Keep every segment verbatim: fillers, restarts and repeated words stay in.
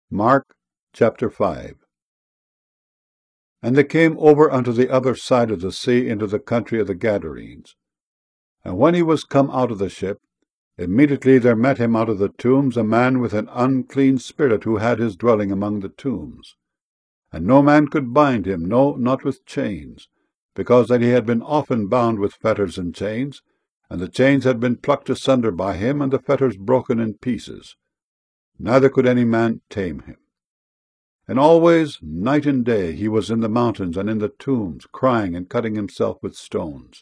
Mark chapter five. And they came over unto the other side of the sea into the country of the Gadarenes. And when he was come out of the ship, immediately there met him out of the tombs a man with an unclean spirit, who had his dwelling among the tombs. And no man could bind him, no, not with chains, because that he had been often bound with fetters and chains, and the chains had been plucked asunder by him, and the fetters broken in pieces. Neither could any man tame him. And always, night and day, he was in the mountains and in the tombs, crying and cutting himself with stones.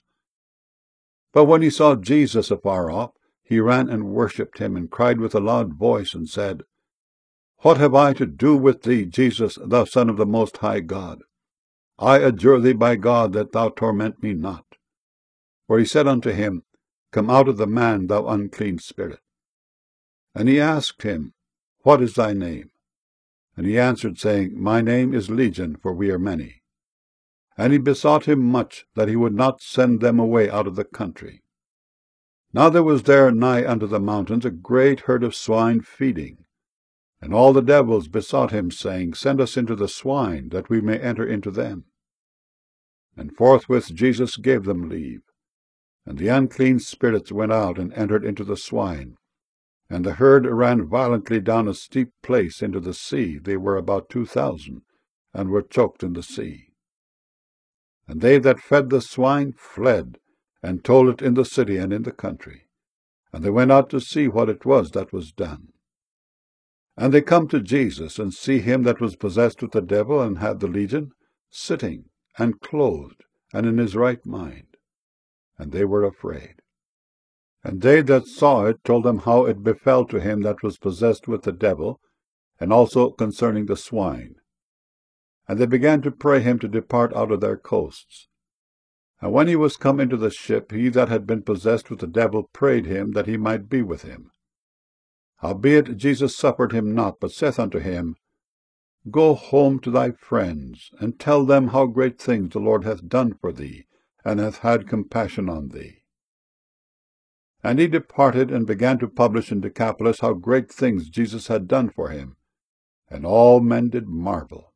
But when he saw Jesus afar off, he ran and worshipped him, and cried with a loud voice, and said, What have I to do with thee, Jesus, thou Son of the Most High God? I adjure thee by God that thou torment me not. For he said unto him, Come out of the man, thou unclean spirit. And he asked him, What is thy name? And he answered, saying, My name is Legion, for we are many. And he besought him much that he would not send them away out of the country. Now there was there nigh unto the mountains a great herd of swine feeding. And all the devils besought him, saying, Send us into the swine, that we may enter into them. And forthwith Jesus gave them leave. And the unclean spirits went out and entered into the swine. And the herd ran violently down a steep place into the sea. They were about two thousand, and were choked in the sea. And they that fed the swine fled, and told it in the city and in the country. And they went out to see what it was that was done. And they come to Jesus, and see him that was possessed with the devil, and had the legion, sitting, and clothed, and in his right mind. And they were afraid. And they that saw it told them how it befell to him that was possessed with the devil, and also concerning the swine. And they began to pray him to depart out of their coasts. And when he was come into the ship, he that had been possessed with the devil prayed him that he might be with him. Howbeit Jesus suffered him not, but saith unto him, Go home to thy friends, and tell them how great things the Lord hath done for thee, and hath had compassion on thee. And he departed, and began to publish in Decapolis how great things Jesus had done for him. And all men did marvel.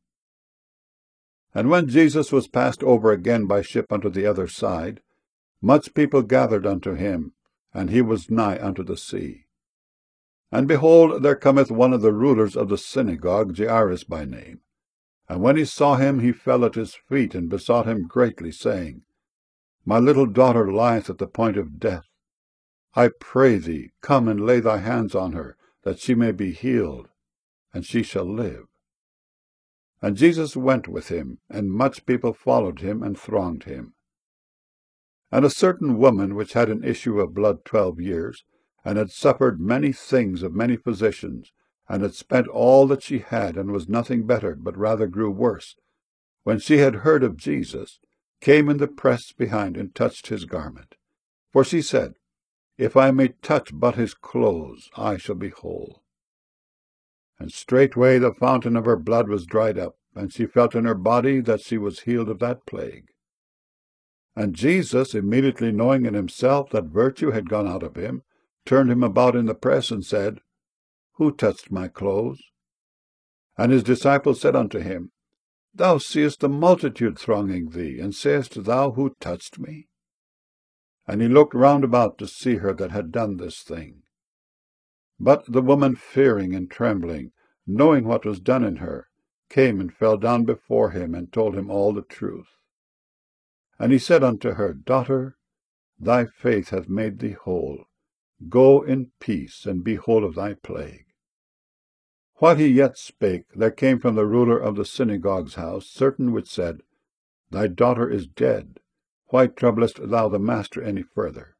And when Jesus was passed over again by ship unto the other side, much people gathered unto him, and he was nigh unto the sea. And behold, there cometh one of the rulers of the synagogue, Jairus by name. And when he saw him, he fell at his feet, and besought him greatly, saying, My little daughter lieth at the point of death. I pray thee, come and lay thy hands on her, that she may be healed, and she shall live. And Jesus went with him, and much people followed him, and thronged him. And a certain woman, which had an issue of blood twelve years, and had suffered many things of many physicians, and had spent all that she had, and was nothing bettered, but rather grew worse, when she had heard of Jesus, came in the press behind, and touched his garment. For she said, If I may touch but his clothes, I shall be whole. And straightway the fountain of her blood was dried up, and she felt in her body that she was healed of that plague. And Jesus, immediately knowing in himself that virtue had gone out of him, turned him about in the press, and said, Who touched my clothes? And his disciples said unto him, Thou seest the multitude thronging thee, and sayest thou, Who touched me? And he looked round about to see her that had done this thing. But the woman, fearing and trembling, knowing what was done in her, came and fell down before him, and told him all the truth. And he said unto her, Daughter, thy faith hath made thee whole. Go in peace, and be whole of thy plague. While he yet spake, there came from the ruler of the synagogue's house certain which said, Thy daughter is dead. Why troublest thou the master any further?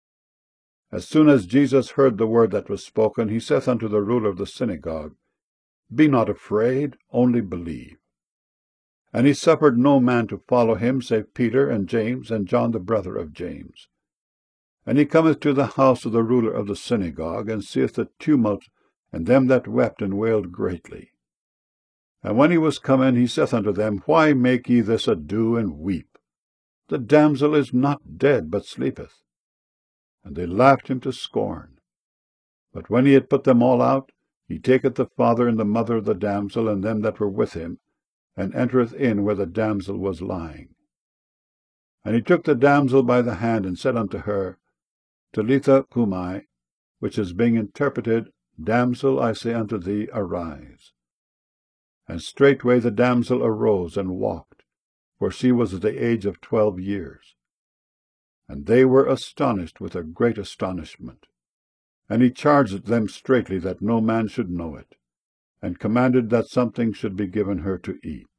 As soon as Jesus heard the word that was spoken, he saith unto the ruler of the synagogue, Be not afraid, only believe. And he suffered no man to follow him, save Peter and James and John the brother of James. And he cometh to the house of the ruler of the synagogue, and seeth the tumult, and them that wept and wailed greatly. And when he was come in, he saith unto them, Why make ye this ado, and weep? The damsel is not dead, but sleepeth. And they laughed him to scorn. But when he had put them all out, he taketh the father and the mother of the damsel, and them that were with him, and entereth in where the damsel was lying. And he took the damsel by the hand, and said unto her, Talitha cumi, which is being interpreted, Damsel, I say unto thee, arise. And straightway the damsel arose and walked, for she was of the age of twelve years. And they were astonished with a great astonishment. And he charged them straitly that no man should know it, and commanded that something should be given her to eat.